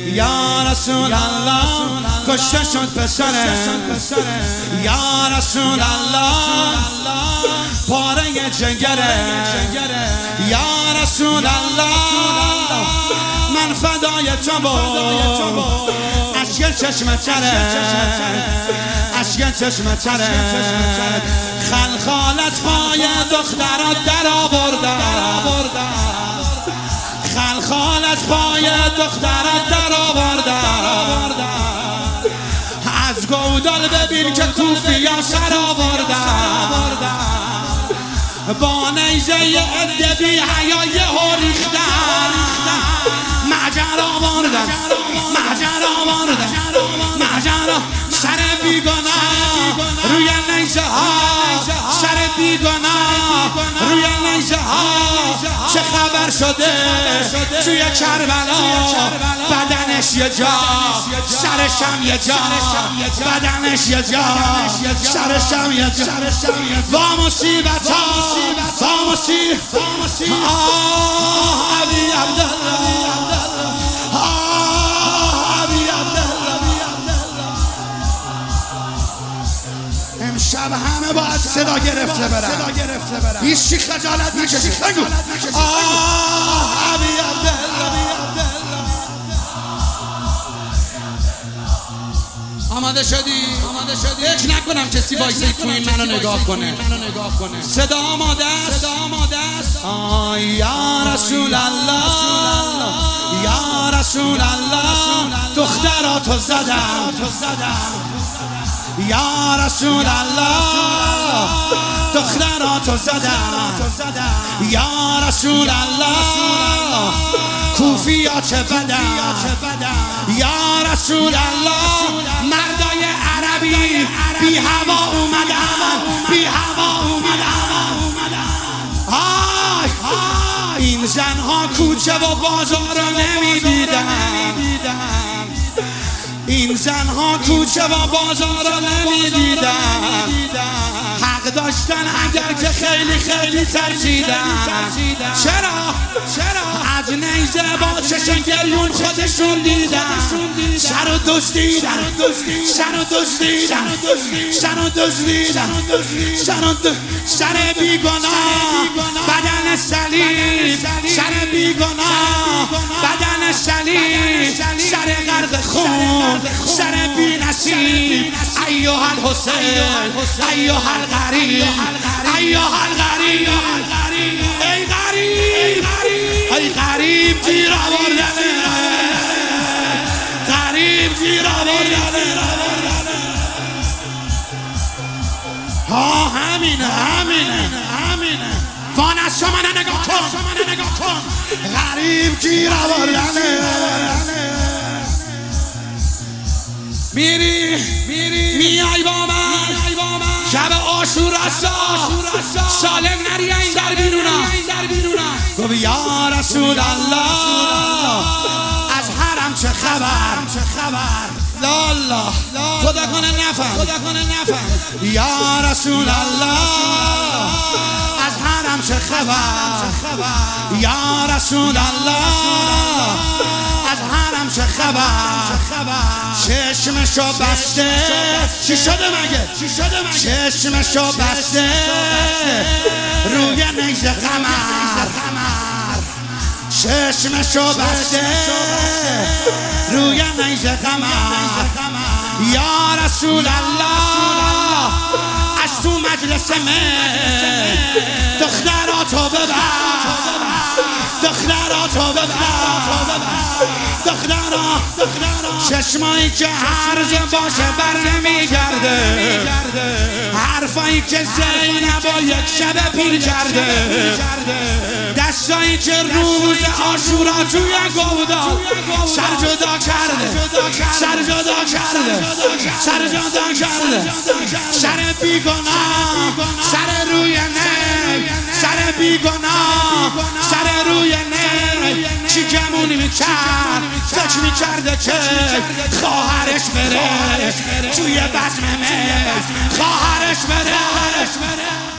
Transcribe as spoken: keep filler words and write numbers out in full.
یا رسول الله کشته شد پسره، یا رسول الله پاره جگره، یا رسول الله من فدای تو بود، اشک چشم تره، اشک چشم تره، خلخالت پای دخترات در آوردن، خلخالت پای دخترات در آوردن، از گودال ببین که کوفیا سر آوردن، با نیزه عده بی حیای ها ریختن، مهجر آوردن، مهجر آوردن، مهجر سر بیگناه روی نیزه ها، سر بیگناه روی نیزه ها. چه خبر شده توی کربلا، بدنش یه جا سرشم یه جا، بدنش یه جا سرشم یه جا. با مصیبت ها، با مصیبت آه علی عبدالله، آه علی عبدالله. امشب همه باید صدا گرفته برن، هیچی خجالت نکشید. بگو آه علی عبدالله. آماده شدی؟ آماده شدی؟ فکر نکنم کسی وایسی تو این منو نگاه کنه. صدا آماده است؟ صدا آماده است؟ آه یا رسول الله، یا رسول الله دختراتو زدم، یا رسول الله دختراتو زدم، یا رسول الله کوفیا چه بدن، یا رسول الله مردای عربی بی هوا اومدن، بی هوا اومدن. آی این زنها کوچه و بازار رو نمیدیدن، این زنها کوچه و بازار رو نمیدیدن، حق داشتن اگر که خیلی خیلی ترسیدن. چرا؟ چرا؟ از نیزه با چشم گریون خودشون دیدن، سر و دزدیدن، سر و دزدیدن، سر و دزدیدن، سر و دزدیدن، سر بیگناه بدن سلیم، سر بیگناه بدن سلیم، سر غرق خون، سر بی نصیب. ایها الحسین، ایها الغریب، ایها الغریب، ای غریب، ای غریب گیر آوردنه، غریب گیر آوردنه. ها همینه، همینه، همینه. وانش شما نگاه کن، شما نگاه کن، غریب گیر آوردنه. میری میای با من شب عاشورا، سالم نری این در بیرونا. گفت یا رسول الله از حرم چه خبر، لالا خدا کنه نفهم، خدا کنه نفهم. یا رسول الله از حرم چه خبر، یا رسول الله از حرم چه خبر. چشمشو بسته، چی شده مگه؟ چشمشو بسته روی نیزه قمر، چشمشو بسته روی نیزه قمر. یا رسول الله از تو مجلس من دختراتو ببر، دختراتو ببر، دخترا چشمایی که هرز باشه بر نمیگرده، حرفایی که زینب و یک شب پیر کرده، دستایی که روز عاشورا توی گودال سر جدا کرده، سر جدا کرده، سر جدا کرده. سر بیگناه سر روی نی، سر بیگناه سر روی نی. چی گمونی میکرد، فکر میکرده که خواهرش بره توی بزم می، خواهرش بره.